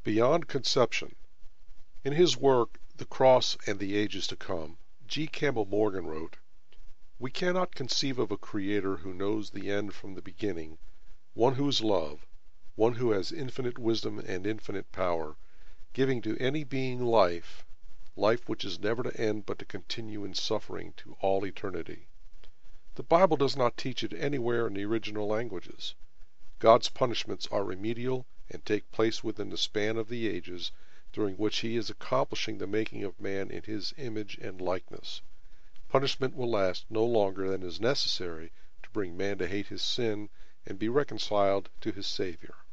Beyond Conception. In his work The Cross and the Ages to Come, G. Campbell Morgan wrote: "We cannot conceive of a Creator who knows the end from the beginning, one who is love, one who has infinite wisdom and infinite power, giving to any being life, life which is never to end but to continue in suffering to all eternity. The Bible does not teach it anywhere in the original languages. God's punishments are remedial and take place within the span of the ages during which he is accomplishing the making of man in his image and likeness. Punishment will last no longer than is necessary to bring man to hate his sin and be reconciled to his Savior."